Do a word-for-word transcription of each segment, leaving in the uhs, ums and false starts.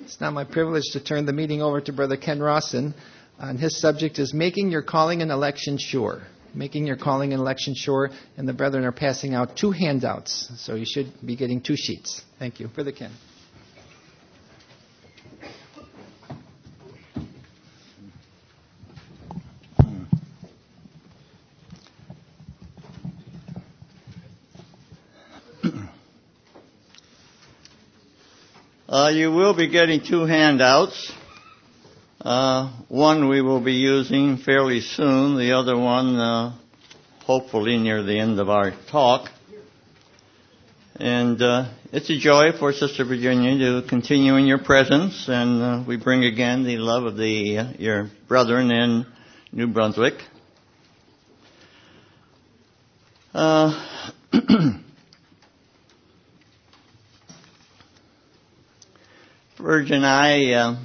It's now my privilege to turn the meeting over to Brother Ken Rawson. And his subject is Making Your Calling and Election Sure. Making Your Calling and Election Sure. And the brethren are passing out two handouts. So you should be getting two sheets. Thank you. Brother Ken. Uh, you will be getting two handouts. Uh, one we will be using fairly soon. The other one, uh, hopefully near the end of our talk. And uh, it's a joy for Sister Virginia to continue in your presence. And uh, we bring again the love of the uh, your brethren in New Brunswick. Uh, Virgin and I uh,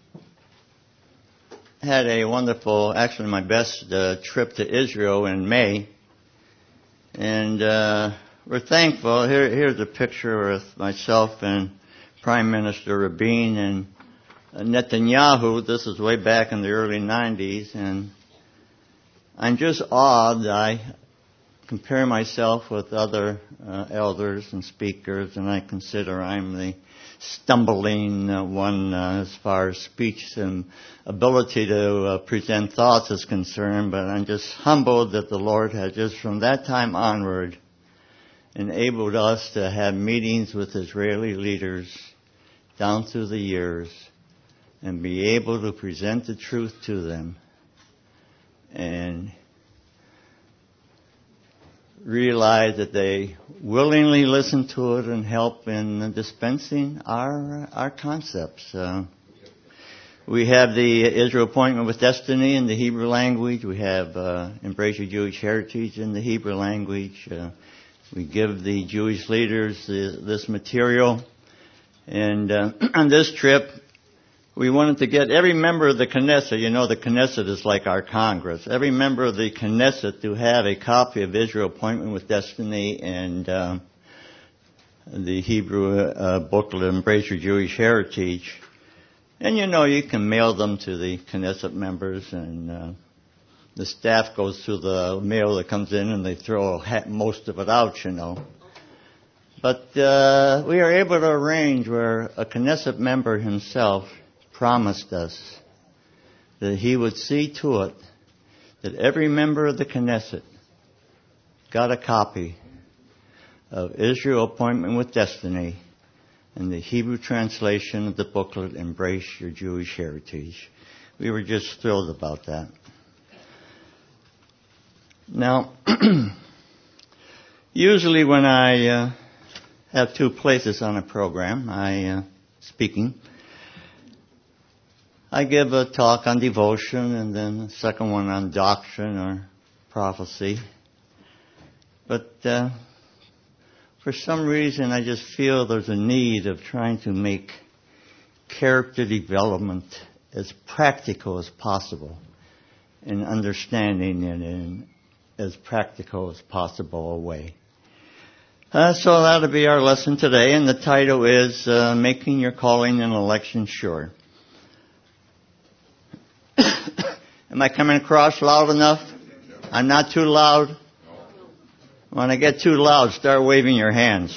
had a wonderful, actually my best uh, trip to Israel in May. And uh, we're thankful. Here, here's a picture with myself and Prime Minister Rabin and Netanyahu. This is way back in the early nineties. And I'm just awed. I compare myself with other uh, elders and speakers, and I consider I'm the stumbling uh, one uh, as far as speech and ability to uh, present thoughts is concerned, but I'm just humbled that the Lord has just from that time onward enabled us to have meetings with Israeli leaders down through the years and be able to present the truth to them and realize that they willingly listen to it and help in dispensing our our concepts. Uh, we have the Israel Appointment with Destiny in the Hebrew language. We have uh, Embrace Your Jewish Heritage in the Hebrew language. Uh, we give the Jewish leaders the, this material. And uh, on this trip, we wanted to get every member of the Knesset, you know the Knesset is like our Congress, every member of the Knesset to have a copy of Israel Appointment with Destiny and uh, the Hebrew uh, booklet, Embrace Your Jewish Heritage. And you know, you can mail them to the Knesset members, and uh, the staff goes through the mail that comes in and they throw most of it out, you know. But uh, we are able to arrange where a Knesset member himself promised us that he would see to it that every member of the Knesset got a copy of Israel Appointment with Destiny and the Hebrew translation of the booklet, Embrace Your Jewish Heritage. We were just thrilled about that. Now, usually when I uh, have two places on a program, I uh, speaking, I give a talk on devotion and then a second one on doctrine or prophecy. But uh, for some reason, I just feel there's a need of trying to make character development as practical as possible and understanding it in as practical as possible a way. Uh, so that'll be our lesson today, and the title is uh, Making Your Calling and Election Sure. Am I coming across loud enough? I'm not too loud? When I get too loud, start waving your hands.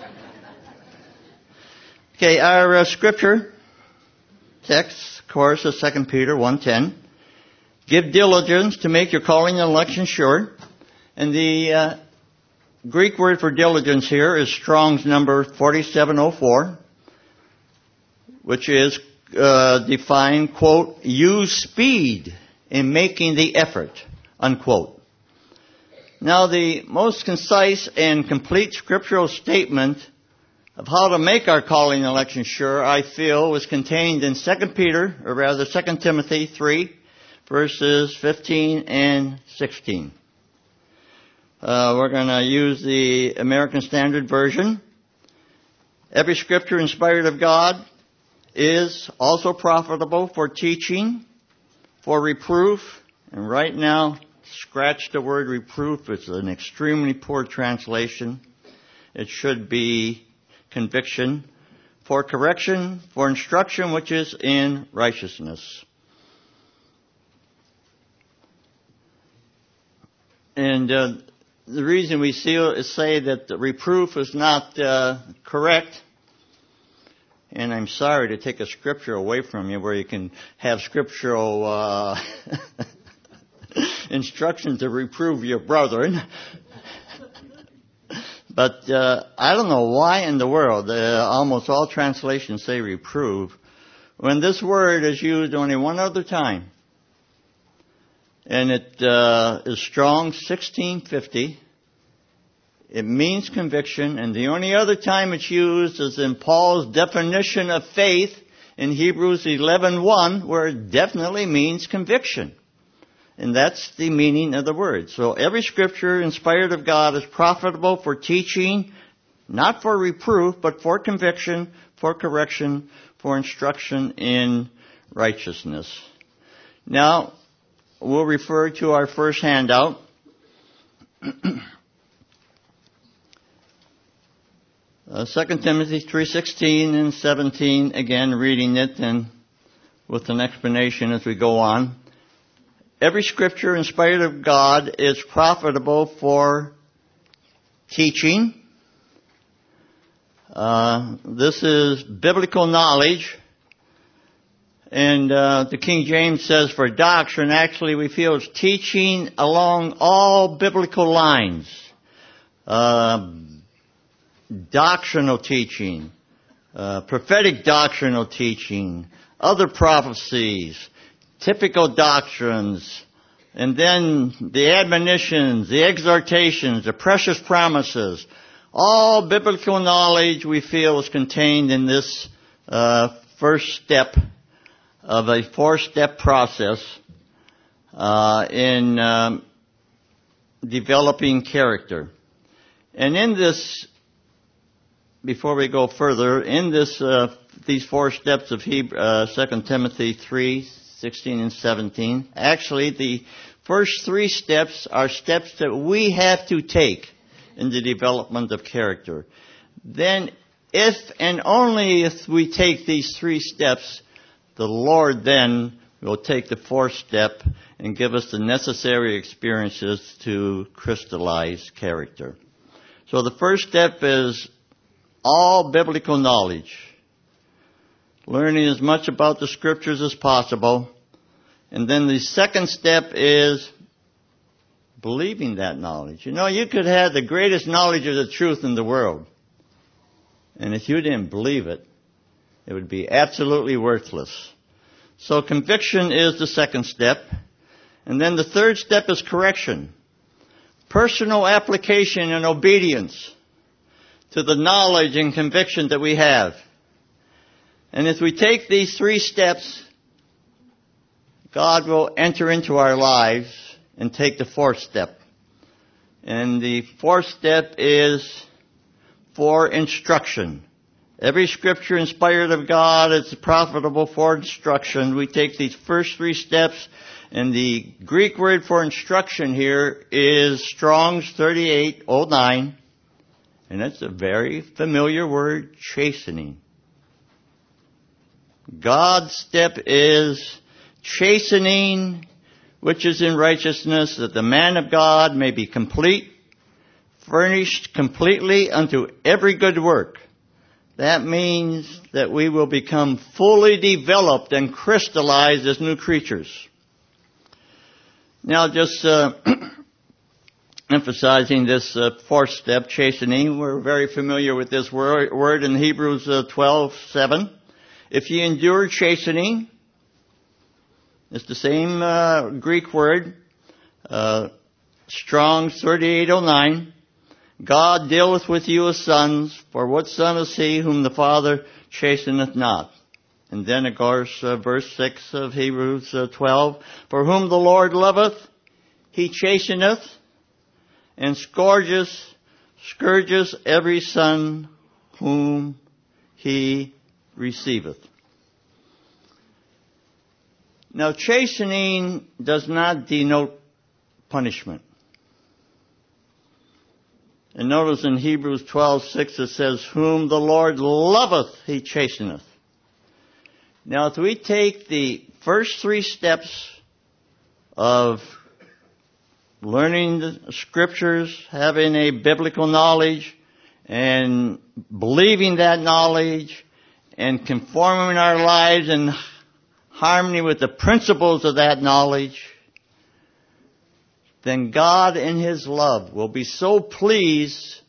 Okay, our uh, scripture text, of course, is Second Peter one ten. Give diligence to make your calling and election sure. And the uh, Greek word for diligence here is Strong's number forty-seven oh four, which is uh, defined, quote, use speed in making the effort, unquote. Now, the most concise and complete scriptural statement of how to make our calling and election sure, I feel, was contained in Second Peter, or rather Second Timothy three, verses fifteen and sixteen. Uh, we're going to use the American Standard Version. Every scripture inspired of God is also profitable for teaching, for reproof, and right now, scratch the word reproof. It's an extremely poor translation. It should be conviction, for correction, for instruction, which is in righteousness. And uh, the reason we see, say that the reproof is not uh, correct, and I'm sorry to take a scripture away from you where you can have scriptural uh, instruction to reprove your brethren. But uh, I don't know why in the world uh, almost all translations say reprove when this word is used only one other time. And it uh, is Strong sixteen fifty. It means conviction, and the only other time it's used is in Paul's definition of faith in Hebrews eleven one, where it definitely means conviction. And that's the meaning of the word. So every scripture inspired of God is profitable for teaching, not for reproof, but for conviction, for correction, for instruction in righteousness. Now, we'll refer to our first handout. uh, Second Timothy three sixteen and seventeen, again reading it and with an explanation as we go on. Every scripture inspired of God is profitable for teaching. Uh, this is biblical knowledge. And uh, the King James says for doctrine, actually we feel it's teaching along all biblical lines. Uh, doctrinal teaching, uh, prophetic doctrinal teaching, other prophecies, typical doctrines, and then the admonitions, the exhortations, the precious promises. All biblical knowledge we feel is contained in this uh, first step of a four-step process uh, in um, developing character. And in this, before we go further, in this uh, these four steps of Hebrew, uh, Second Timothy three sixteen and seventeen. Actually, the first three steps are steps that we have to take in the development of character. Then, if and only if we take these three steps, the Lord then will take the fourth step and give us the necessary experiences to crystallize character. So the first step is all biblical knowledge. Learning as much about the scriptures as possible. And then the second step is believing that knowledge. You know, you could have the greatest knowledge of the truth in the world. And if you didn't believe it, it would be absolutely worthless. So conviction is the second step. And then the third step is correction. Personal application and obedience to the knowledge and conviction that we have. And if we take these three steps, God will enter into our lives and take the fourth step. And the fourth step is for instruction. Every scripture inspired of God is profitable for instruction. We take these first three steps, and the Greek word for instruction here is Strong's thirty-eight oh nine, and it's a very familiar word, chastening. God's step is chastening, which is in righteousness, that the man of God may be complete, furnished completely unto every good work. That means that we will become fully developed and crystallized as new creatures. Now, just uh, emphasizing this uh, fourth step, chastening, we're very familiar with this word, word in Hebrews uh, twelve seven. If ye endure chastening, it's the same uh, Greek word, uh, Strong's thirty-eight oh nine. God dealeth with you as sons, for what son is he whom the Father chasteneth not? And then, of course, uh, verse six of Hebrews uh, twelve, for whom the Lord loveth, he chasteneth, and scourges, scourges every son whom he receiveth. Now, chastening does not denote punishment. And notice in Hebrews twelve six it says, whom the Lord loveth, he chasteneth. Now, if we take the first three steps of learning the scriptures, having a biblical knowledge, and believing that knowledge, and conforming our lives in harmony with the principles of that knowledge, then God in His love will be so pleased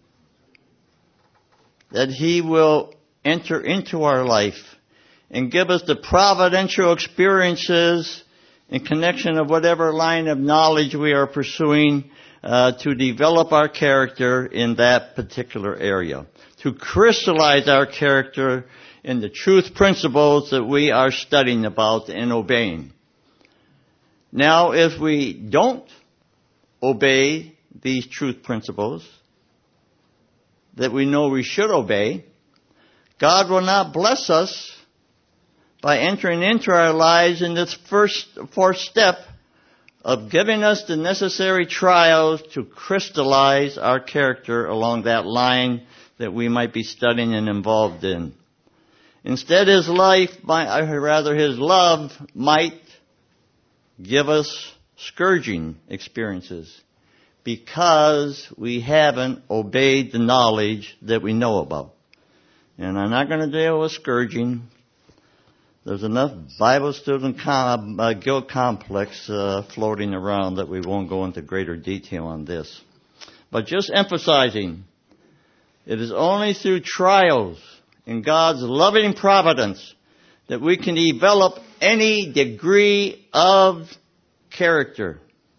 that He will enter into our life and give us the providential experiences in connection of whatever line of knowledge we are pursuing uh, to develop our character in that particular area, to crystallize our character in the truth principles that we are studying about and obeying. Now, if we don't obey these truth principles that we know we should obey, God will not bless us by entering into our lives in this first fourth step of giving us the necessary trials to crystallize our character along that line that we might be studying and involved in. Instead, His life, might, or rather His love, might give us scourging experiences because we haven't obeyed the knowledge that we know about. And I'm not going to deal with scourging. There's enough Bible student com- uh, guilt complex uh, floating around that we won't go into greater detail on this. But just emphasizing, it is only through trials in God's loving providence that we can develop any degree of character.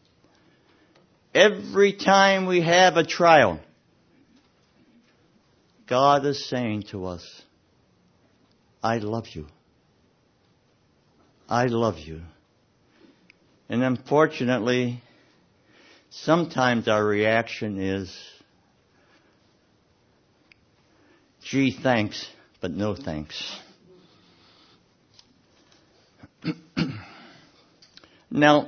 Every time we have a trial, God is saying to us, I love you. I love you. And unfortunately, sometimes our reaction is, gee, thanks, but no thanks. Now,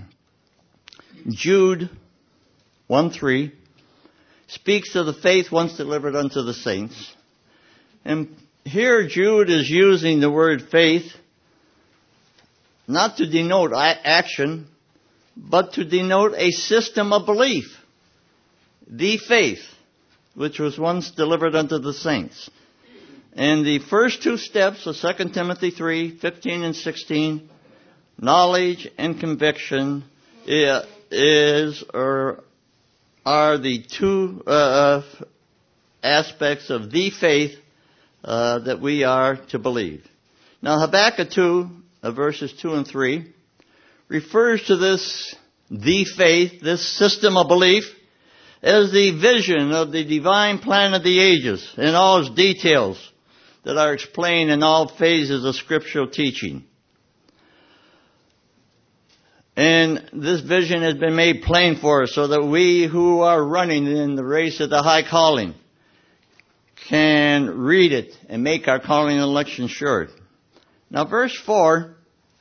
Jude one three speaks of the faith once delivered unto the saints. And here Jude is using the word faith not to denote action, but to denote a system of belief. The faith, which was once delivered unto the saints. And the first two steps of Second Timothy three fifteen and sixteen, knowledge and conviction, is or are the two uh, aspects of the faith uh, that we are to believe. Now, Habakkuk two, uh, verses two and three, refers to this the faith, this system of belief, as the vision of the divine plan of the ages in all its details that are explained in all phases of scriptural teaching. And this vision has been made plain for us so that we who are running in the race of the high calling can read it and make our calling and election sure. Now, verse four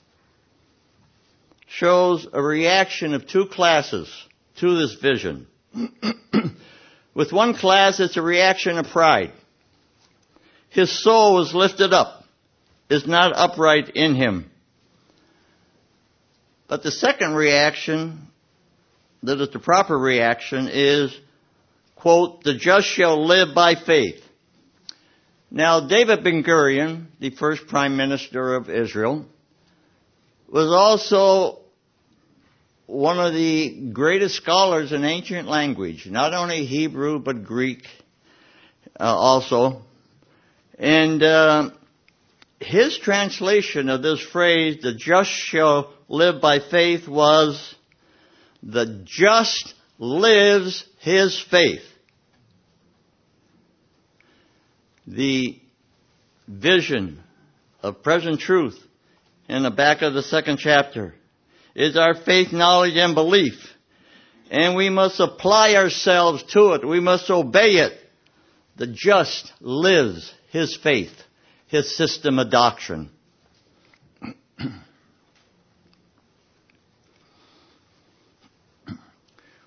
shows a reaction of two classes to this vision. With one class, it's a reaction of pride. His soul was lifted up, is not upright in him. But the second reaction, that is the proper reaction, is, quote, the just shall live by faith. Now, David Ben-Gurion, the first prime minister of Israel, was also one of the greatest scholars in ancient language, not only Hebrew, but Greek uh, also. And uh, his translation of this phrase, the just shall live by faith, was, the just lives his faith. The vision of present truth in the back of the second chapter is our faith, knowledge, and belief. And we must apply ourselves to it. We must obey it. The just lives his faith, his system of doctrine.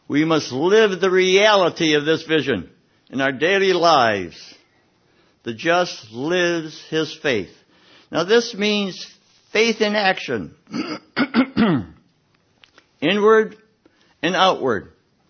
We must live the reality of this vision in our daily lives. The just lives his faith. Now this means faith in action. Inward and outward.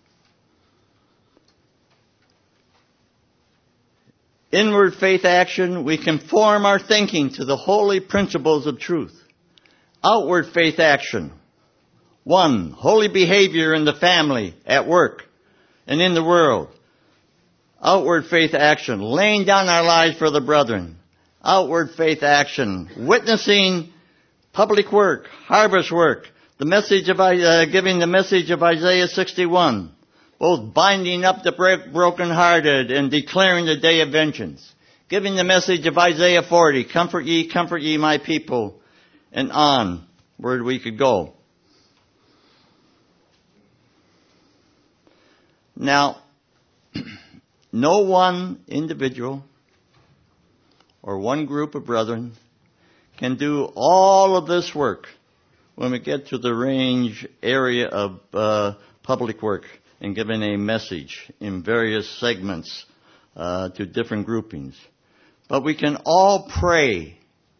Inward faith action, we conform our thinking to the holy principles of truth. Outward faith action. One, holy behavior in the family, at work, and in the world. Outward faith action, laying down our lives for the brethren. Outward faith action, witnessing public work, harvest work, the message of uh, giving the message of Isaiah sixty-one. Both binding up the brokenhearted and declaring the day of vengeance. Giving the message of Isaiah forty, comfort ye, comfort ye my people, and on where we could go. Now, no one individual or one group of brethren can do all of this work when we get to the range area of uh, public work and giving a message in various segments uh, to different groupings. But we can all pray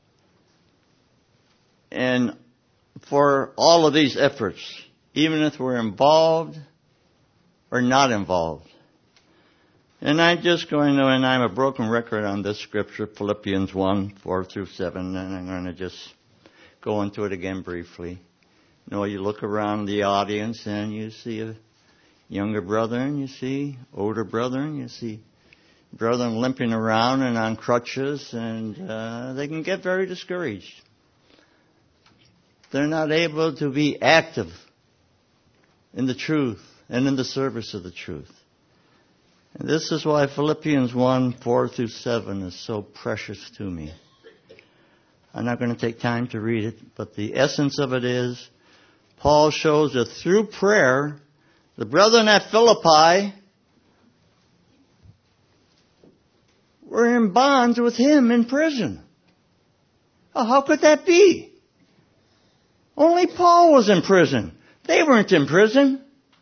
and for all of these efforts, even if we're involved or not involved. And I'm just going to, and I'm a broken record on this scripture, Philippians one, four through seven, and I'm going to just go into it again briefly. You know, you look around the audience and you see a younger brethren, you see older brethren, you see brethren limping around and on crutches, and uh, they can get very discouraged. They're not able to be active in the truth and in the service of the truth. And this is why Philippians one, four through seven is so precious to me. I'm not going to take time to read it, but the essence of it is, Paul shows that through prayer, the brethren at Philippi were in bonds with him in prison. Oh, how could that be? Only Paul was in prison. They weren't in prison.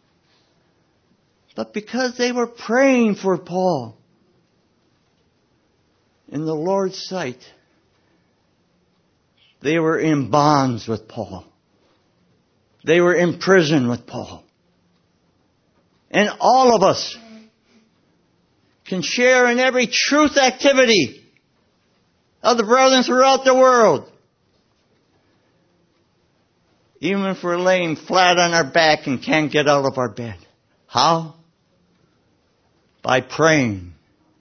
But because they were praying for Paul in the Lord's sight, they were in bonds with Paul. They were in prison with Paul. And all of us can share in every truth activity of the brethren throughout the world. Even if we're laying flat on our back and can't get out of our bed. How? By praying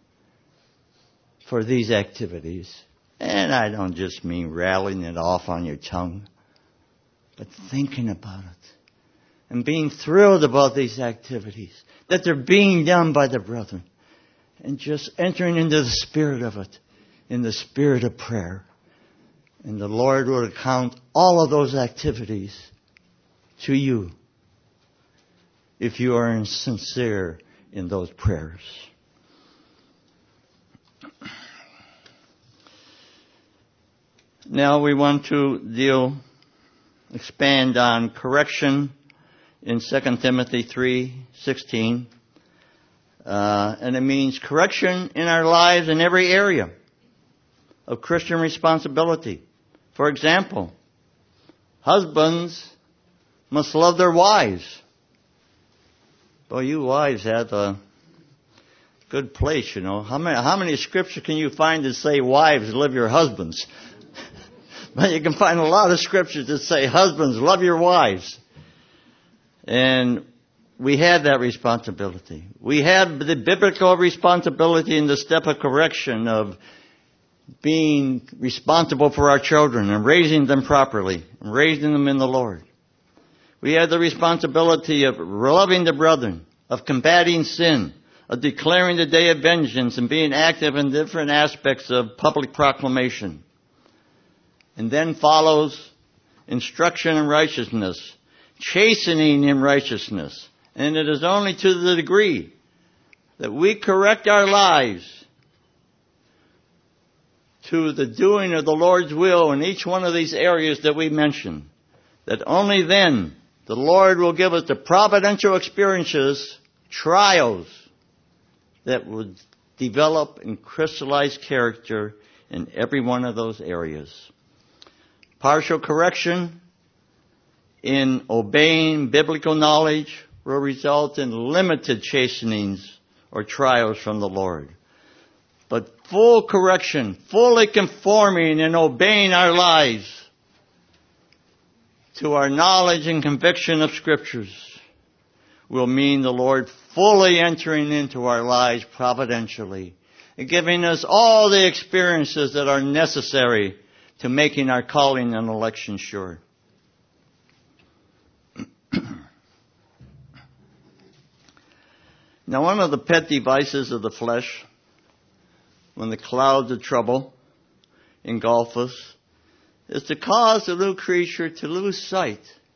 for these activities. And I don't just mean rattling it off on your tongue, but thinking about it. And being thrilled about these activities, that they're being done by the brethren. And just entering into the spirit of it, in the spirit of prayer. And the Lord will account all of those activities to you, if you are sincere in those prayers. Now we want to deal, expand on correction in Second Timothy three sixteen. Uh, and it means correction in our lives in every area of Christian responsibility. For example, husbands must love their wives. Well, you wives have a good place, you know. How many, how many scriptures can you find that say wives love your husbands? But you can find a lot of scriptures that say husbands love your wives. And we have that responsibility. We have the biblical responsibility in the step of correction of being responsible for our children and raising them properly and raising them in the Lord. We have the responsibility of loving the brethren, of combating sin, of declaring the day of vengeance and being active in different aspects of public proclamation. And then follows instruction in righteousness, chastening in righteousness. And it is only to the degree that we correct our lives to the doing of the Lord's will in each one of these areas that we mentioned, that only then The Lord will give us the providential experiences, trials, that would develop and crystallize character in every one of those areas. Partial correction in obeying biblical knowledge will result in limited chastenings or trials from the Lord. But full correction, fully conforming and obeying our lives to our knowledge and conviction of Scriptures will mean the Lord fully entering into our lives providentially and giving us all the experiences that are necessary to making our calling and election sure. Now, one of the pet devices of the flesh, when the clouds of trouble engulf us, is to cause the little creature to lose sight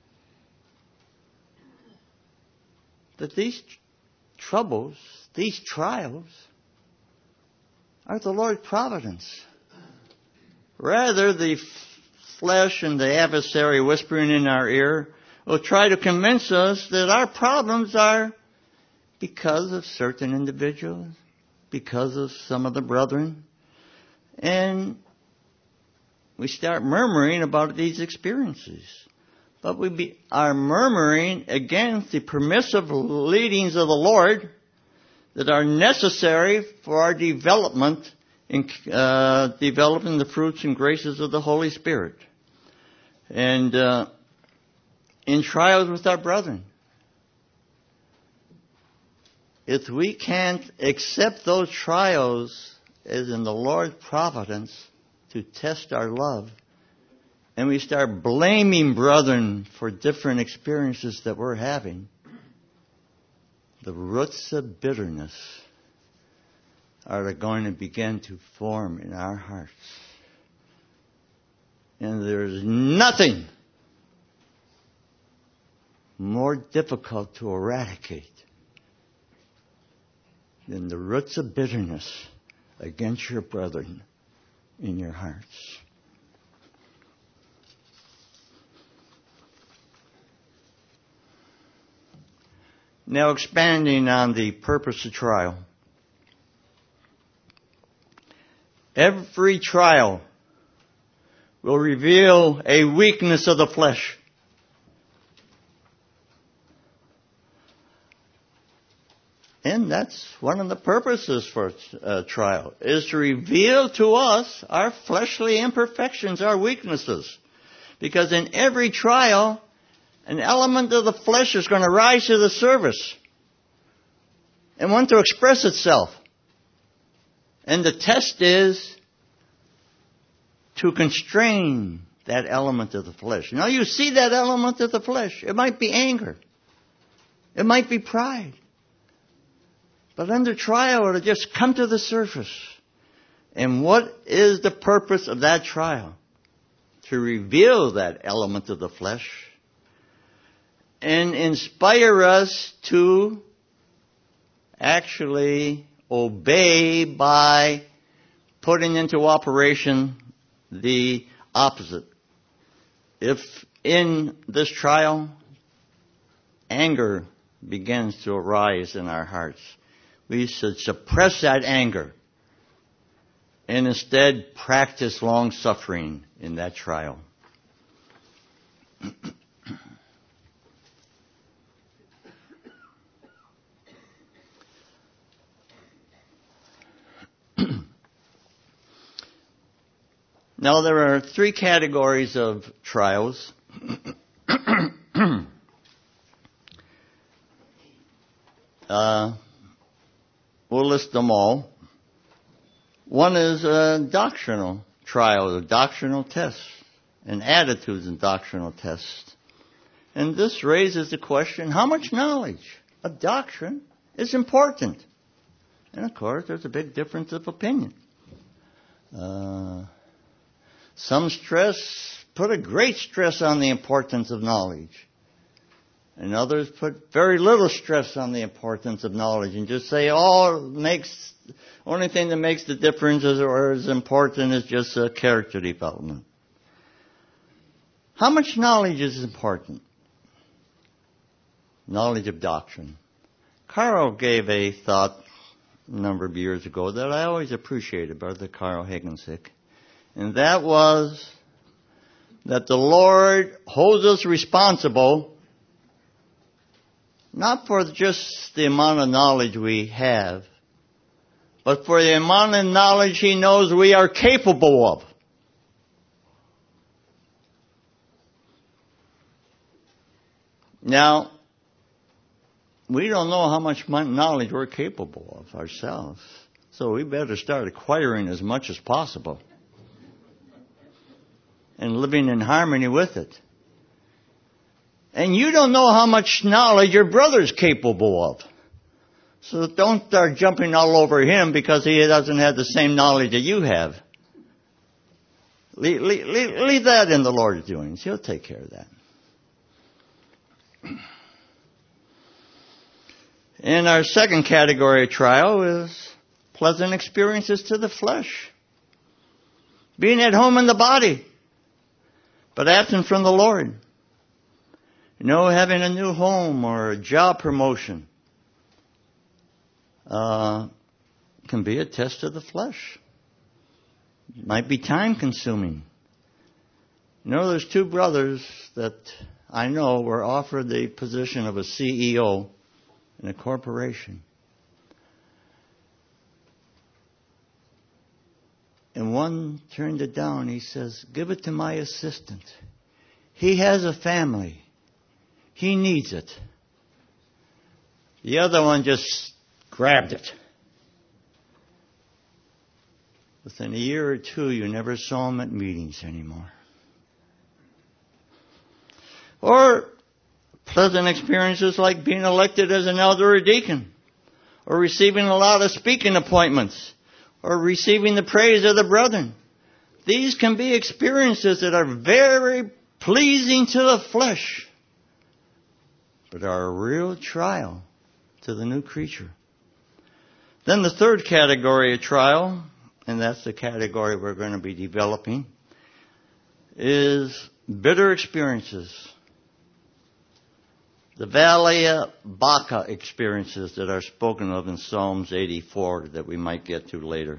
that these troubles, these trials, are the Lord's providence. Rather, the flesh and the adversary whispering in our ear will try to convince us that our problems are because of certain individuals, because of some of the brethren. And we start murmuring about these experiences. But we be, are murmuring against the permissive leadings of the Lord that are necessary for our development in uh, developing the fruits and graces of the Holy Spirit. And uh, in trials with our brethren, if we can't accept those trials as in the Lord's providence to test our love, and we start blaming brethren for different experiences that we're having, the roots of bitterness are going to begin to form in our hearts. And there's nothing more difficult to eradicate than the roots of bitterness against your brethren in your hearts. Now, expanding on the purpose of trial. Every trial will reveal a weakness of the flesh. And that's one of the purposes for a trial, is to reveal to us our fleshly imperfections, our weaknesses. Because in every trial, an element of the flesh is going to rise to the surface and want to express itself. And the test is to constrain that element of the flesh. Now you see that element of the flesh. It might be anger. It might be pride. But under trial, it'll just come to the surface. And what is the purpose of that trial? To reveal that element of the flesh and inspire us to actually obey by putting into operation the opposite. If in this trial, anger begins to arise in our hearts, we should suppress that anger and instead practice long-suffering in that trial. Now, there are three categories of trials. uh, we'll list them all. One is a doctrinal trial, a doctrinal test, and attitudes in doctrinal tests. And this raises the question, how much knowledge of doctrine is important? And of course, there's a big difference of opinion. Uh, some stress, put a great stress on the importance of knowledge. And others put very little stress on the importance of knowledge and just say, oh, makes, only thing that makes the difference is, or is important is just uh, character development. How much knowledge is important? knowledge of doctrine. Carl gave a thought a number of years ago that I always appreciated, Brother Carl Hagensick. And that was that the Lord holds us responsible not for just the amount of knowledge we have, but for the amount of knowledge He knows we are capable of. Now, we don't know how much knowledge we're capable of ourselves, so we better start acquiring as much as possible and living in harmony with it. And you don't know how much knowledge your brother's capable of. So don't start jumping all over him because he doesn't have the same knowledge that you have. Leave, leave, leave that in the Lord's doings. He'll take care of that. And our second category of trial is pleasant experiences to the flesh. Being at home in the body, but absent from the Lord. You know, having a new home or a job promotion uh, can be a test of the flesh. It might be time consuming. You know, there's two brothers that I know were offered the position of a C E O in a corporation. And one turned it down. He says, give it to my assistant. He has a family. He needs it. The other one just grabbed it. Within a year or two, you never saw him at meetings anymore. Or pleasant experiences like being elected as an elder or deacon, or receiving a lot of speaking appointments, or receiving the praise of the brethren. These can be experiences that are very pleasing to the flesh, but are a real trial to the new creature. Then the third category of trial, and that's the category we're going to be developing, is bitter experiences. The Valia Baca experiences that are spoken of in Psalms eighty-four that we might get to later.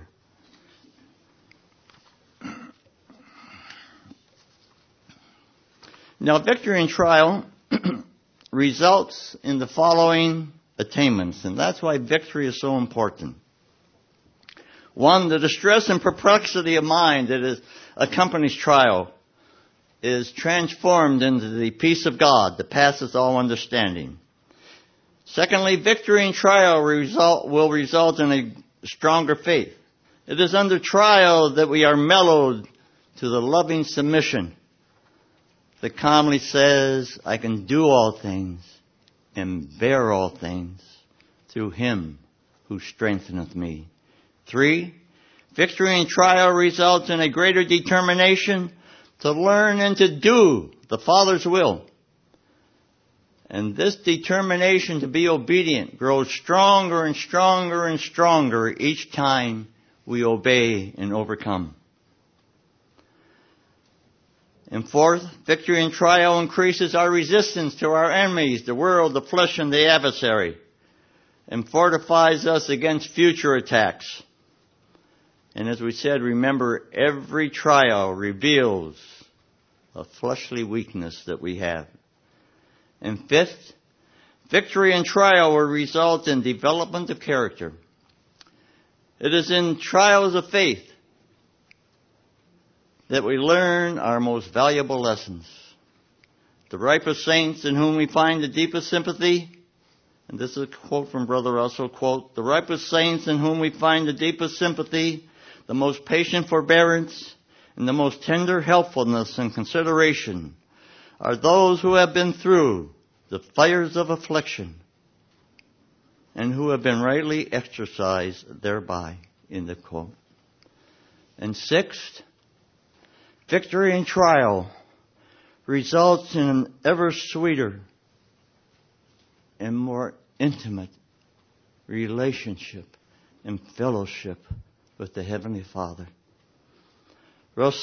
Now, victory in trial results in the following attainments, and that's why victory is so important. One, the distress and perplexity of mind that is, accompanies trial is transformed into the peace of God that passes all understanding. Secondly, victory in trial result, will result in a stronger faith. It is under trial that we are mellowed to the loving submission that calmly says, I can do all things and bear all things through Him who strengtheneth me. Three, victory in trial results in a greater determination to learn and to do the Father's will. And this determination to be obedient grows stronger and stronger and stronger each time we obey and overcome. And fourth, victory in trial increases our resistance to our enemies, the world, the flesh, and the adversary, and fortifies us against future attacks. And as we said, remember, every trial reveals a fleshly weakness that we have. And fifth, victory in trial will result in development of character. It is in trials of faith that we learn our most valuable lessons. The ripest saints in whom we find the deepest sympathy, and this is a quote from Brother Russell, quote, the ripest saints in whom we find the deepest sympathy, the most patient forbearance, and the most tender helpfulness and consideration are those who have been through the fires of affliction and who have been rightly exercised thereby, in the quote. And sixth, victory in trial results in an ever sweeter and more intimate relationship and fellowship with the Heavenly Father. Rough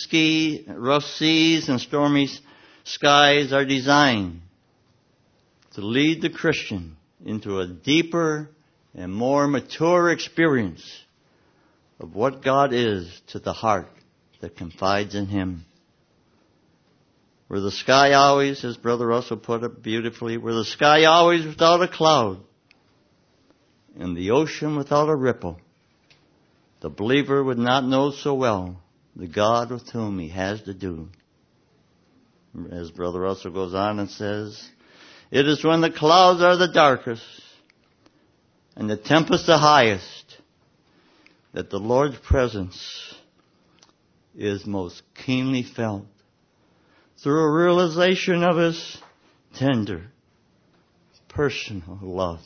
seas, rough seas and stormy skies are designed to lead the Christian into a deeper and more mature experience of what God is to the heart that confides in Him. Were the sky always, as Brother Russell put it beautifully, were the sky always without a cloud and the ocean without a ripple, the believer would not know so well the God with whom he has to do. As Brother Russell goes on and says, it is when the clouds are the darkest and the tempest the highest that the Lord's presence is most keenly felt, through a realization of His tender, personal love,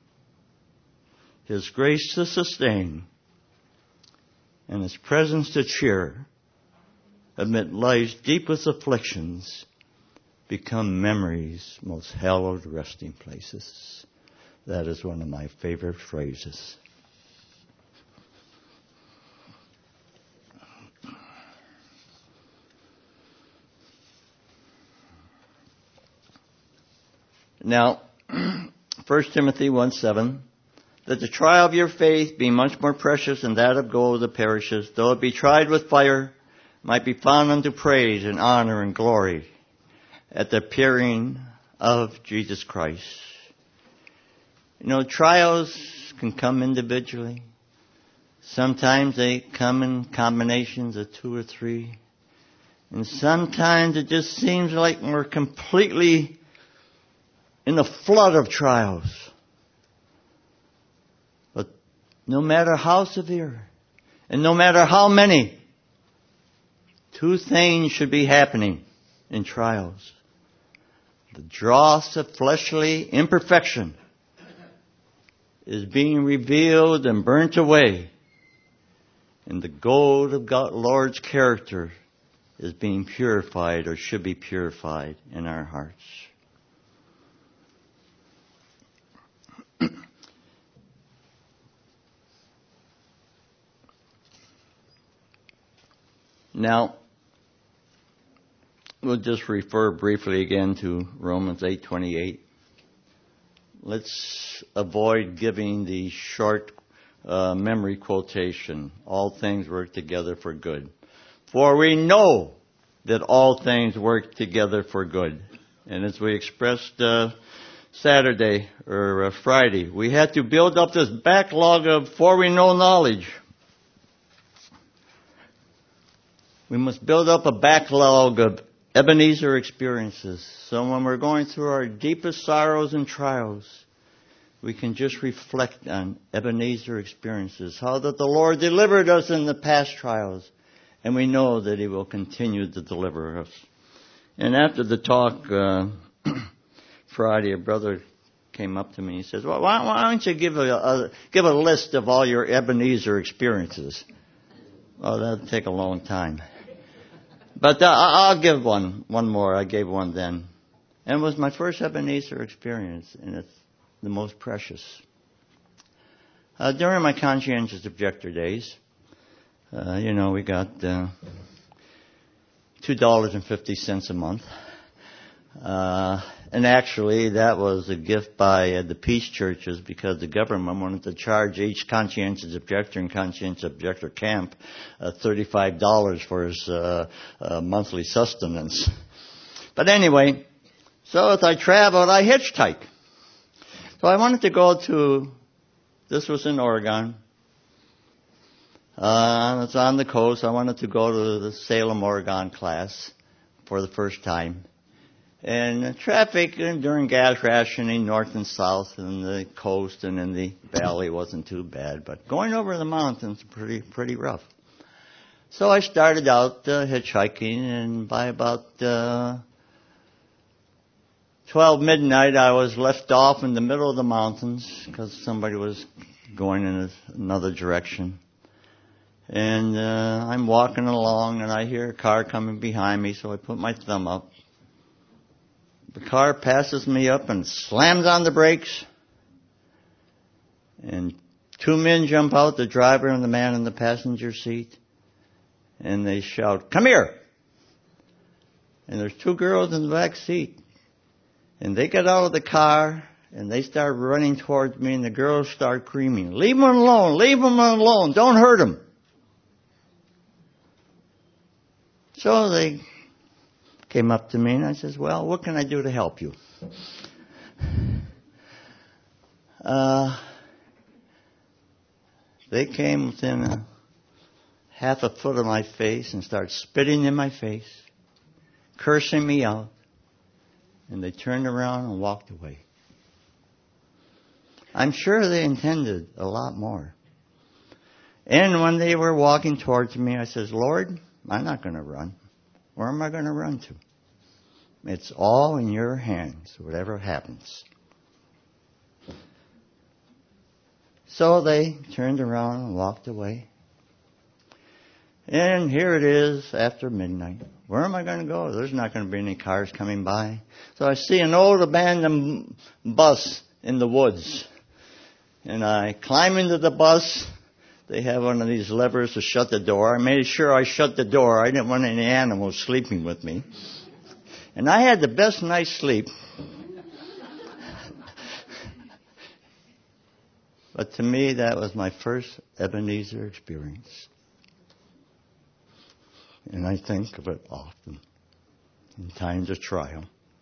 His grace to sustain, and His presence to cheer amid life's deepest afflictions become memories' most hallowed resting places. That is one of my favorite phrases. Now, First Timothy one seven, that the trial of your faith, being much more precious than that of gold that perishes, though it be tried with fire, might be found unto praise and honor and glory at the appearing of Jesus Christ. You know, trials can come individually. Sometimes they come in combinations of two or three. And sometimes it just seems like we're completely in a flood of trials. But no matter how severe, and no matter how many, two things should be happening in trials. The dross of fleshly imperfection is being revealed and burnt away, and the gold of God, Lord's character is being purified, or should be purified, in our hearts. Now, we'll just refer briefly again to Romans eight twenty-eight. Let's avoid giving the short uh, memory quotation, all things work together for good. For we know that all things work together for good. And as we expressed uh, Saturday or uh, Friday, we had to build up this backlog of for we know knowledge. We must build up a backlog of Ebenezer experiences. So when we're going through our deepest sorrows and trials, we can just reflect on Ebenezer experiences. How that the Lord delivered us in the past trials. And we know that He will continue to deliver us. And after the talk uh, Friday, a brother came up to me and he says, well, why, why don't you give a, a, give a list of all your Ebenezer experiences? Well, that'll take a long time. But uh, I'll give one, one more. I gave one then. And it was my first Ebenezer experience, and it's the most precious. Uh, during my conscientious objector days, uh, you know, we got uh, two dollars and fifty cents a month. Uh, and actually, that was a gift by uh, the peace churches because the government wanted to charge each conscientious objector and conscientious objector camp uh, thirty-five dollars for his uh, uh, monthly sustenance. But anyway, so as I traveled, I hitchhiked. So I wanted to go to, this was in Oregon. Uh, it's on the coast. I wanted to go to the Salem, Oregon class for the first time. And traffic during gas rationing north and south and the coast and in the valley wasn't too bad. But going over the mountains pretty pretty rough. So I started out uh, hitchhiking, and by about uh, twelve midnight I was left off in the middle of the mountains because somebody was going in another direction. And uh, I'm walking along and I hear a car coming behind me, so I put my thumb up. The car passes me up and slams on the brakes. And two men jump out, the driver and the man in the passenger seat. And they shout, "Come here!" And there's two girls in the back seat. And they got out of the car, and they started running towards me, and the girls started screaming, "Leave him alone, leave him alone, don't hurt him." So they came up to me, and I says, "Well, what can I do to help you?" Uh, they came within a half a foot of my face and started spitting in my face, cursing me out, and they turned around and walked away. I'm sure they intended a lot more. And when they were walking towards me, I says, "Lord, I'm not going to run. Where am I going to run to? It's all in your hands, whatever happens." So they turned around and walked away. And here it is after midnight. Where am I going to go? There's not going to be any cars coming by. So I see an old abandoned bus in the woods. And I climb into the bus. They have one of these levers to shut the door. I made sure I shut the door. I didn't want any animals sleeping with me. And I had the best night's sleep. But to me, that was my first Ebenezer experience. And I think of it often in times of trial.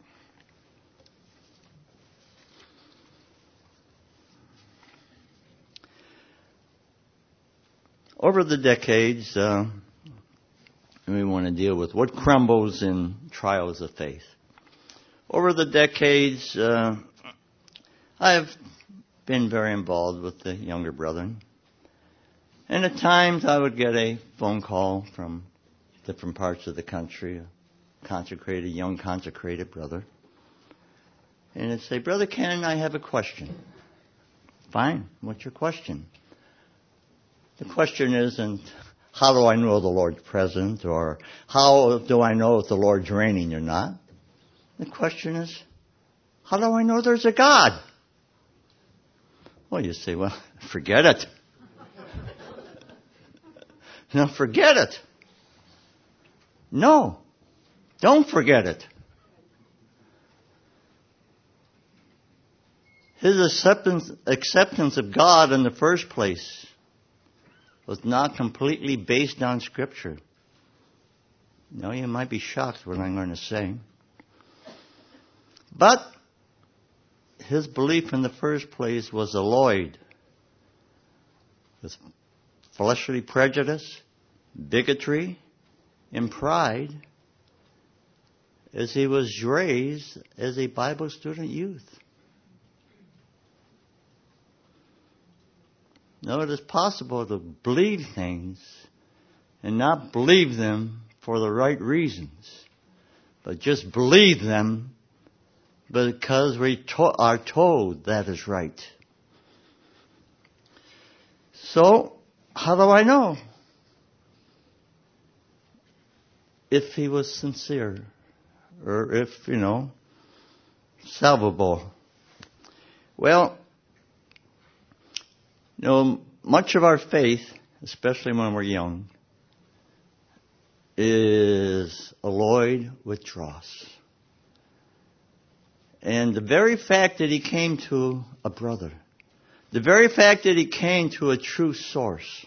Over the decades, uh, we want to deal with what crumbles in trials of faith. Over the decades, uh, I've been very involved with the younger brethren. And at times I would get a phone call from different parts of the country, a consecrated, young consecrated brother. And it'd say, "Brother Ken, I have a question." Fine, what's your question? The question isn't, how do I know the Lord's present, or how do I know if the Lord's reigning or not? The question is, how do I know there's a God? Well, you say, well, forget it. No, forget it. No, don't forget it. His acceptance, acceptance of God in the first place was not completely based on Scripture. Now, you might be shocked what I'm going to say. But his belief in the first place was alloyed with fleshly prejudice, bigotry, and pride, as he was raised as a Bible student youth. Now, it is possible to believe things and not believe them for the right reasons, but just believe them because we to- are told that is right. So, how do I know if he was sincere or if, you know, salvable? Well, you know, much of our faith, especially when we're young, is alloyed with dross. And the very fact that he came to a brother, the very fact that he came to a true source,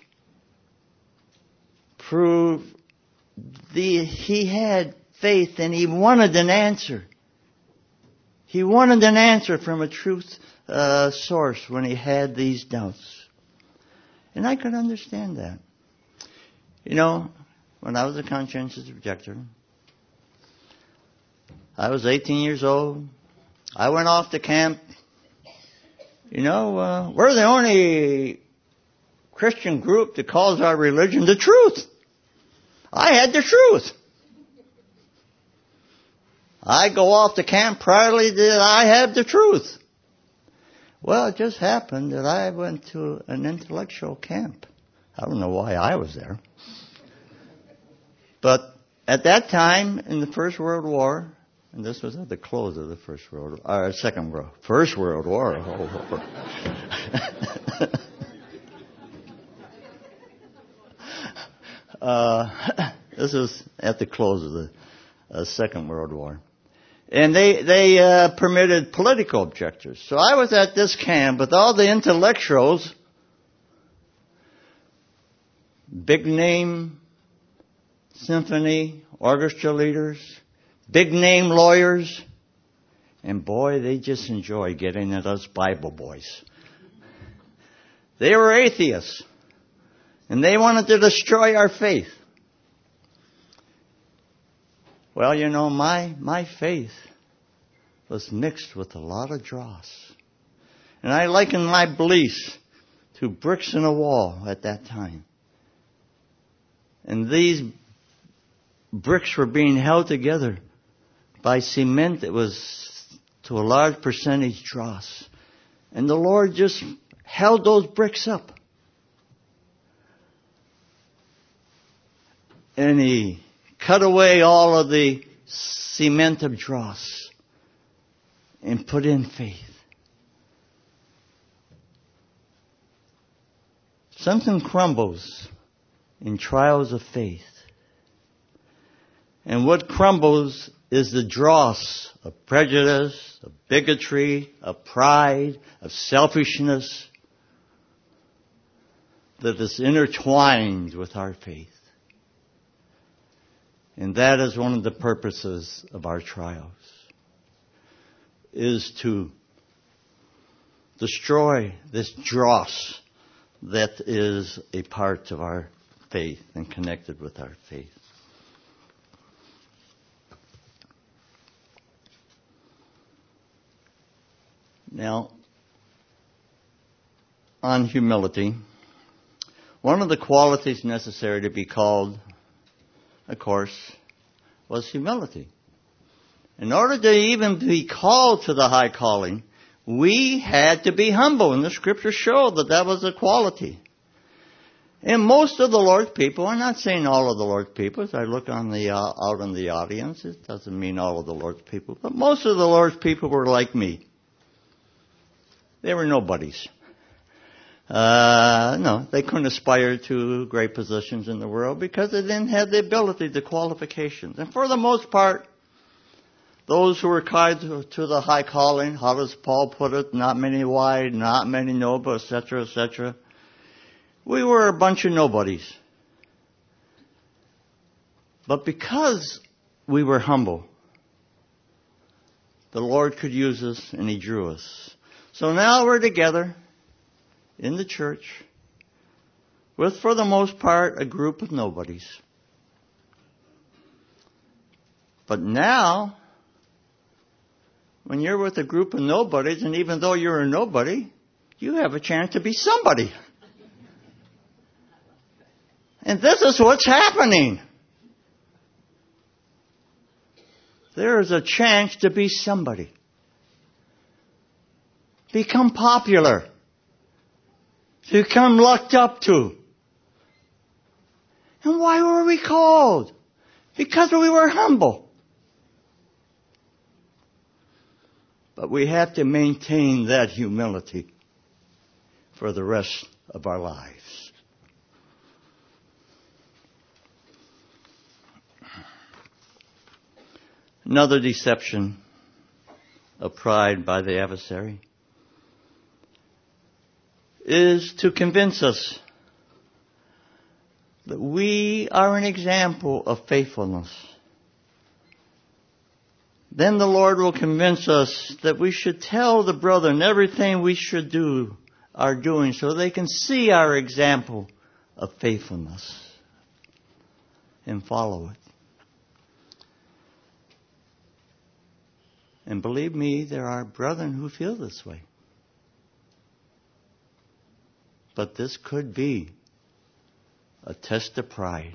proved the, he had faith and he wanted an answer. He wanted an answer from a truth uh, source when he had these doubts. And I could understand that. You know, when I was a conscientious objector, I was eighteen years old. I went off to camp. You know, uh, we're the only Christian group that calls our religion the truth. I had the truth. I go off to camp proudly that I have the truth. Well, it just happened that I went to an intellectual camp. I don't know why I was there. But at that time, in the First World War, and this was at the close of the First World War, or Second World, First World War. uh, this was at the close of the uh, Second World War. And they, they uh, permitted political objectors. So I was at this camp with all the intellectuals, big name symphony, orchestra leaders, big name lawyers, and boy, they just enjoy getting at us Bible boys. They were atheists, and they wanted to destroy our faith. Well, you know, my, my faith was mixed with a lot of dross. And I likened my beliefs to bricks in a wall at that time. And these bricks were being held together by cement that was to a large percentage dross. And the Lord just held those bricks up. And He cut away all of the cement of dross and put in faith. Something crumbles in trials of faith. And what crumbles is the dross of prejudice, of bigotry, of pride, of selfishness that is intertwined with our faith. And that is one of the purposes of our trials, is to destroy this dross that is a part of our faith and connected with our faith. Now, on humility, one of the qualities necessary to be called, of course, was humility. In order to even be called to the high calling, we had to be humble, and the scriptures show that that was a quality. And most of the Lord's people, I'm not saying all of the Lord's people, as I look on the uh, out in the audience, it doesn't mean all of the Lord's people, but most of the Lord's people were like me. They were nobodies. Uh, no, they couldn't aspire to great positions in the world because they didn't have the ability, the qualifications. And for the most part, those who were called to, to the high calling, how does Paul put it? Not many wide, not many noble, et cetera, et cetera. We were a bunch of nobodies. But because we were humble, the Lord could use us and He drew us. So now we're together in the church with, for the most part, a group of nobodies. But now, when you're with a group of nobodies, and even though you're a nobody, you have a chance to be somebody. And this is what's happening. There is a chance to be somebody. Become popular. Become looked up to. And why were we called? Because we were humble. But we have to maintain that humility for the rest of our lives. Another deception of pride by the adversary is to convince us that we are an example of faithfulness. Then the Lord will convince us that we should tell the brethren everything we should do, are doing, so they can see our example of faithfulness and follow it. And believe me, there are brethren who feel this way. But this could be a test of pride.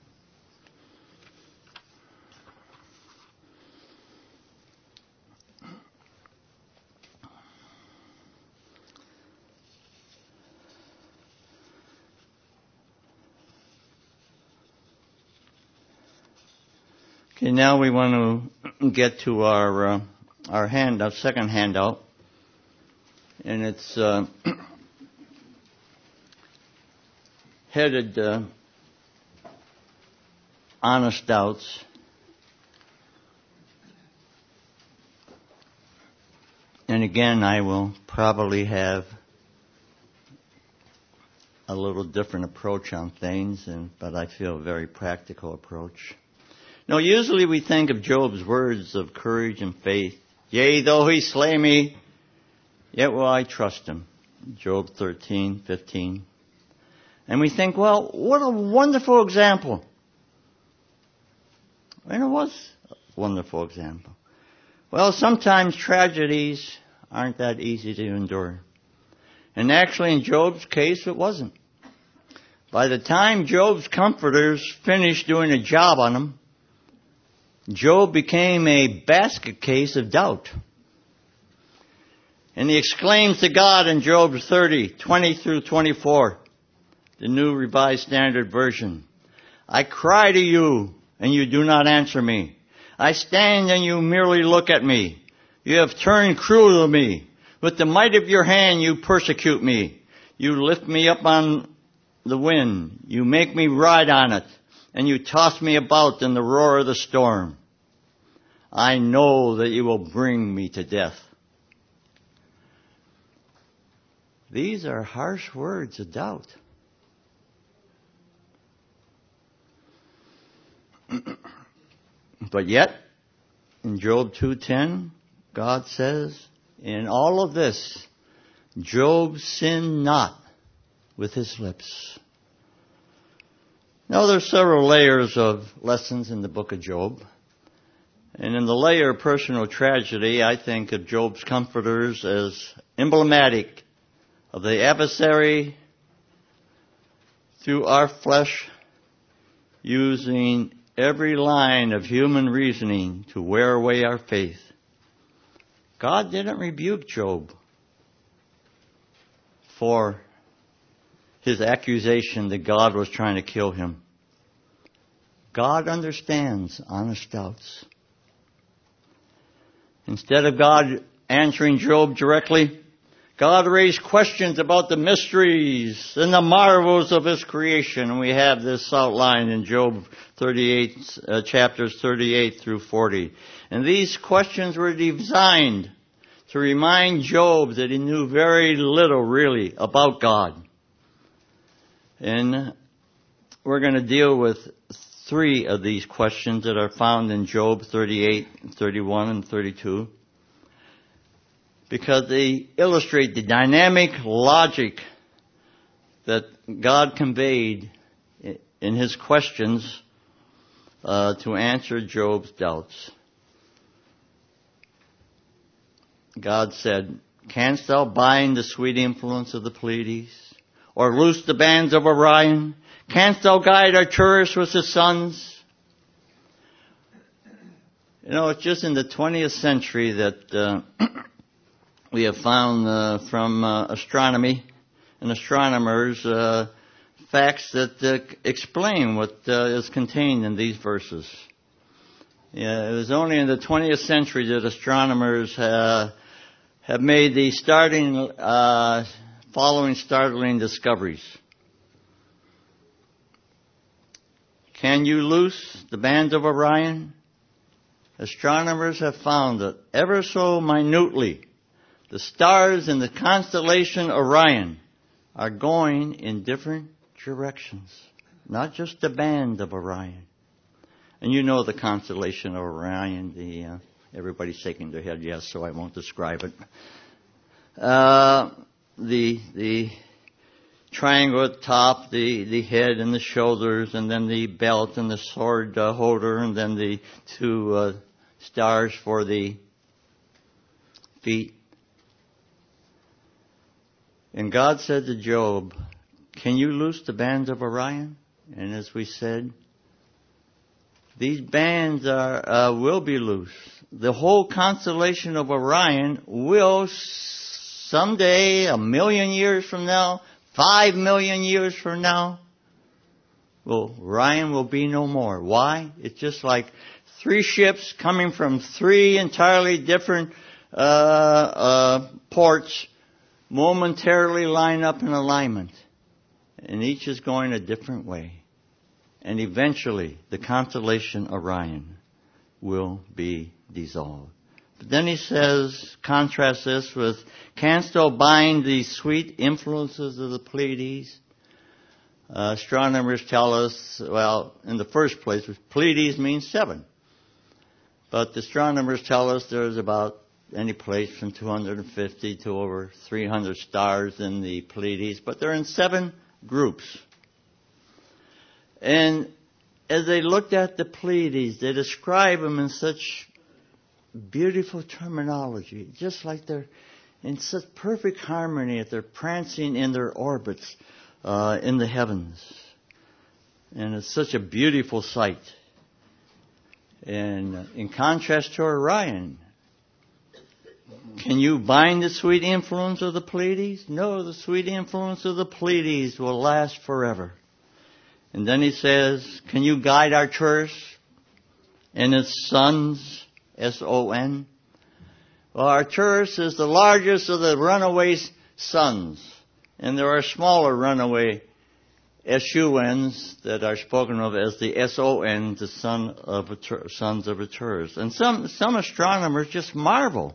Okay, now we want to get to our uh, our handout, second handout, and it's uh, headed uh, Honest Doubts. And again, I will probably have a little different approach on things, and, but I feel a very practical approach. Now, usually we think of Job's words of courage and faith. Yea, though he slay me, yet will I trust him. Job thirteen fifteen. And we think, well, what a wonderful example. And it was a wonderful example. Well, sometimes tragedies aren't that easy to endure. And actually, in Job's case, it wasn't. By the time Job's comforters finished doing a job on him, Job became a basket case of doubt. And he exclaims to God in Job thirty, twenty through twenty-four, the New Revised Standard Version, I cry to you, and you do not answer me. I stand, and you merely look at me. You have turned cruel to me. With the might of your hand you persecute me. You lift me up on the wind. You make me ride on it. And you toss me about in the roar of the storm. I know that you will bring me to death. These are harsh words of doubt. But yet, in Job two ten, God says, in all of this, Job sinned not with his lips. Now, there's several layers of lessons in the book of Job. And in the layer of personal tragedy, I think of Job's comforters as emblematic of the adversary through our flesh, using every line of human reasoning to wear away our faith. God didn't rebuke Job for his accusation that God was trying to kill him. God understands honest doubts. Instead of God answering Job directly, God raised questions about the mysteries and the marvels of his creation. And we have this outlined in Job thirty-eight, uh, chapters thirty-eight through forty. And these questions were designed to remind Job that he knew very little really about God. And we're going to deal with three of these questions that are found in Job thirty-eight, thirty-one, and thirty-two. Because they illustrate the dynamic logic that God conveyed in his questions uh, to answer Job's doubts. God said, canst thou bind the sweet influence of the Pleiades, or loose the bands of Orion? Canst thou guide Arcturus with his sons? You know, it's just in the twentieth century that uh, we have found uh, from uh, astronomy and astronomers uh, facts that uh, explain what uh, is contained in these verses. Yeah, it was only in the twentieth century that astronomers uh, have made the starting, uh, following startling discoveries. Can you loose the bands of Orion? Astronomers have found that ever so minutely, the stars in the constellation Orion are going in different directions. Not just the band of Orion. And you know the constellation of Orion. The uh, everybody's shaking their head yes, so I won't describe it. Uh, the the triangle at the top, the, the head and the shoulders, and then the belt and the sword uh, holder, and then the two uh, stars for the feet. And God said to Job, can you loose the bands of Orion? And as we said, these bands are uh, will be loose. The whole constellation of Orion will someday, a million years from now, five million years from now, well, Orion will be no more. Why? It's just like three ships coming from three entirely different uh, uh, ports momentarily line up in alignment. And each is going a different way. And eventually, the constellation Orion will be dissolved. But then he says, contrast this with, canst thou bind the sweet influences of the Pleiades? Uh, astronomers tell us, well, in the first place, Pleiades means seven. But the astronomers tell us there's about any place from two hundred fifty to over three hundred stars in the Pleiades, but they're in seven groups. And as they looked at the Pleiades, they describe them in such beautiful terminology, just like they're in such perfect harmony that they're prancing in their orbits uh, in the heavens. And it's such a beautiful sight. And in contrast to Orion, can you bind the sweet influence of the Pleiades? No, the sweet influence of the Pleiades will last forever. And then he says, can you guide Arcturus and its sons, S O N? Well, Arcturus is the largest of the runaway suns. And there are smaller runaway S U Ns that are spoken of as the S O N, the son of sons of Arcturus. And some, some astronomers just marvel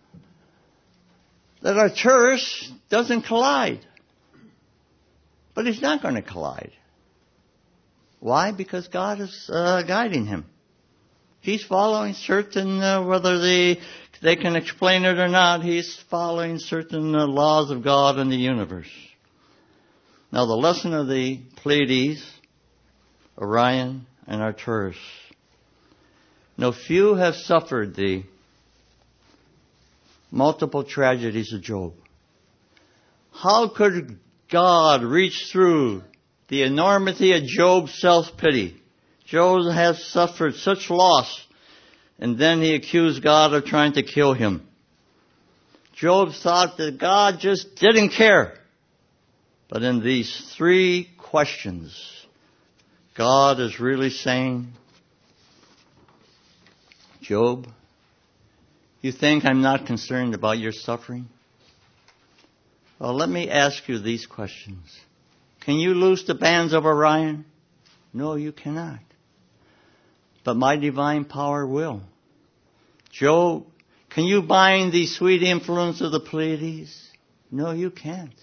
that Arcturus doesn't collide. But he's not going to collide. Why? Because God is uh, guiding him. He's following certain, uh, whether they, they can explain it or not, he's following certain uh, laws of God in the universe. Now the lesson of the Pleiades, Orion, and Arcturus. Now few have suffered the multiple tragedies of Job. How could God reach through the enormity of Job's self-pity? Job has suffered such loss, and then he accused God of trying to kill him. Job thought that God just didn't care. But in these three questions, God is really saying, Job, you think I'm not concerned about your suffering? Well, let me ask you these questions. Can you loose the bands of Orion? No, you cannot. But my divine power will. Job, can you bind the sweet influence of the Pleiades? No, you can't.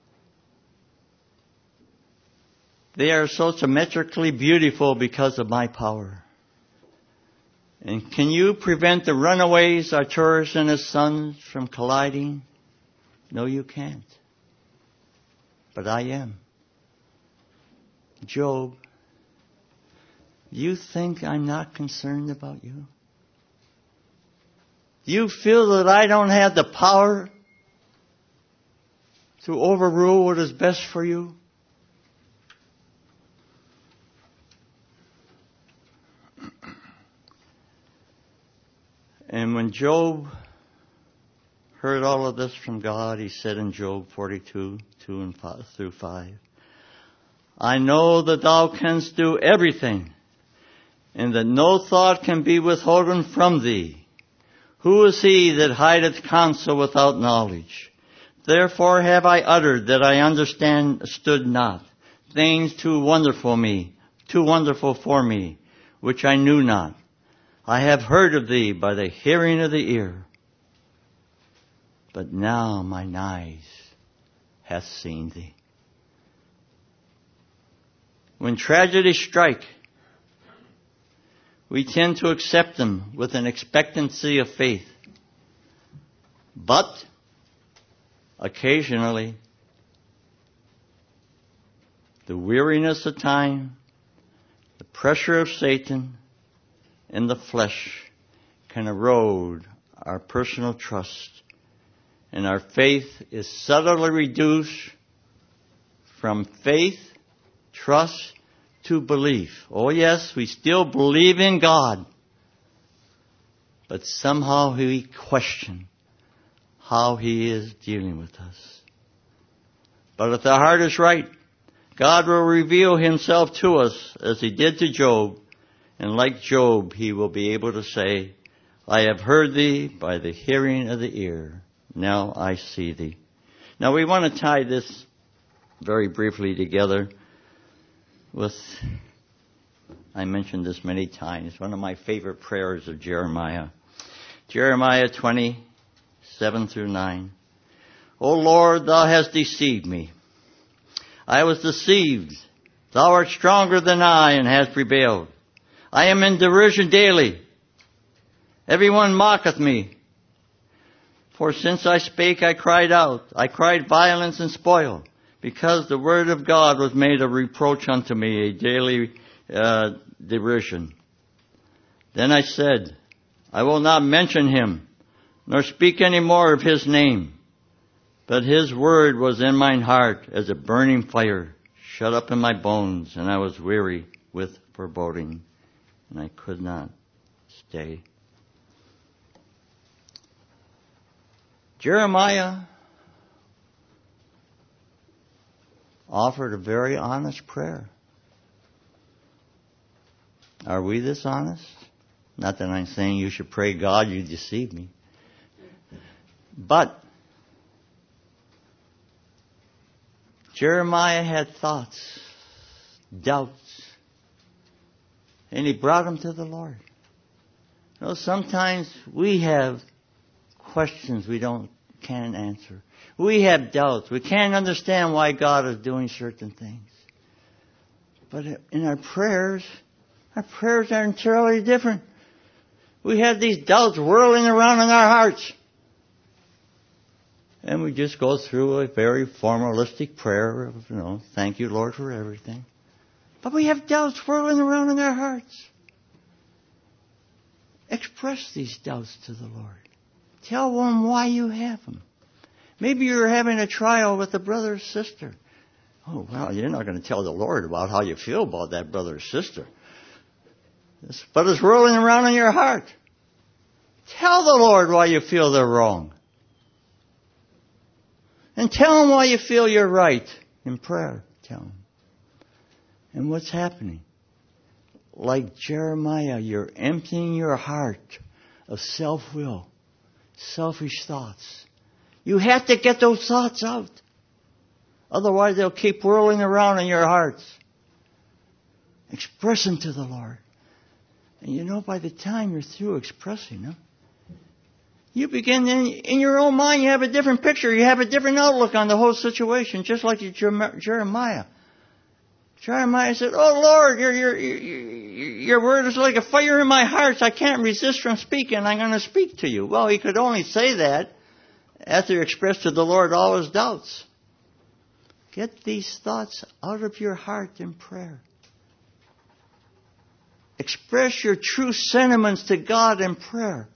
They are so symmetrically beautiful because of my power. And can you prevent the runaways, Arcturus and his sons, from colliding? No, you can't. But I am. Job, you think I'm not concerned about you? You feel that I don't have the power to overrule what is best for you? And when Job heard all of this from God, he said in Job forty-two, two and five, through five, I know that thou canst do everything, and that no thought can be withholden from thee. Who is he that hideth counsel without knowledge? Therefore have I uttered that I understand, stood not, things too wonderful me, too wonderful for me, which I knew not. I have heard of thee by the hearing of the ear, but now mine eyes hath seen thee. When tragedies strike, we tend to accept them with an expectancy of faith. But occasionally, the weariness of time, the pressure of Satan, and the flesh can erode our personal trust, and our faith is subtly reduced from faith, trust, to belief. Oh yes, we still believe in God, but somehow we question how He is dealing with us. But if the heart is right, God will reveal Himself to us as He did to Job, and like Job, He will be able to say, I have heard thee by the hearing of the ear. Now I see thee. Now we want to tie this very briefly together with, I mentioned this many times, one of my favorite prayers of Jeremiah. Jeremiah twenty-seven through nine. O Lord, thou hast deceived me. I was deceived. Thou art stronger than I and hast prevailed. I am in derision daily. Everyone mocketh me. For since I spake, I cried out. I cried violence and spoil, because the word of God was made a reproach unto me, a daily uh, derision. Then I said, I will not mention him, nor speak any more of his name. But his word was in mine heart as a burning fire, shut up in my bones, and I was weary with foreboding, and I could not stay. Jeremiah offered a very honest prayer. Are we this honest? Not that I'm saying you should pray, God, you deceived me. But Jeremiah had thoughts, doubts, and he brought them to the Lord. You know, sometimes we have questions we don't can't answer. We have doubts. We can't understand why God is doing certain things. But in our prayers, our prayers are entirely different. We have these doubts whirling around in our hearts. And we just go through a very formalistic prayer of, you know, thank you, Lord, for everything. But we have doubts whirling around in our hearts. Express these doubts to the Lord. Tell them why you have them. Maybe you're having a trial with a brother or sister. Oh, well, you're not going to tell the Lord about how you feel about that brother or sister. But it's rolling around in your heart. Tell the Lord why you feel they're wrong. And tell Him why you feel you're right in prayer. Tell Him. And what's happening? Like Jeremiah, you're emptying your heart of self-will, selfish thoughts. You have to get those thoughts out. Otherwise, they'll keep whirling around in your hearts. Express them to the Lord. And you know, by the time you're through expressing them, you begin, in, in your own mind, you have a different picture. You have a different outlook on the whole situation, just like Jeremiah. Jeremiah said, oh Lord, your, your, your, your word is like a fire in my heart. I can't resist from speaking. I'm going to speak to you. Well, he could only say that after he expressed to the Lord all his doubts. Get these thoughts out of your heart in prayer. Express your true sentiments to God in prayer.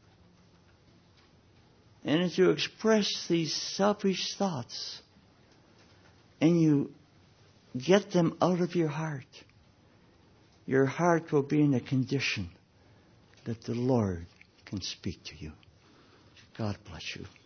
And as you express these selfish thoughts and you get them out of your heart, your heart will be in a condition that the Lord can speak to you. God bless you.